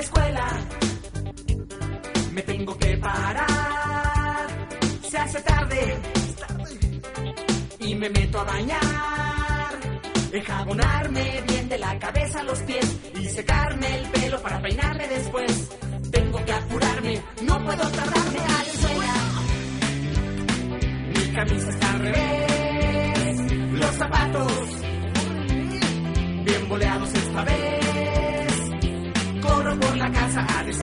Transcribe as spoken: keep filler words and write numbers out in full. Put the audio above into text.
la escuela. Me tengo que parar, se hace tarde y me meto a bañar, enjabonarme bien de la cabeza a los pies y secarme el pelo para peinarme después. Tengo que apurarme, no puedo tardarme a la escuela. Mi camisa está al revés, los zapatos bien boleados esta vez. Corro por la casa a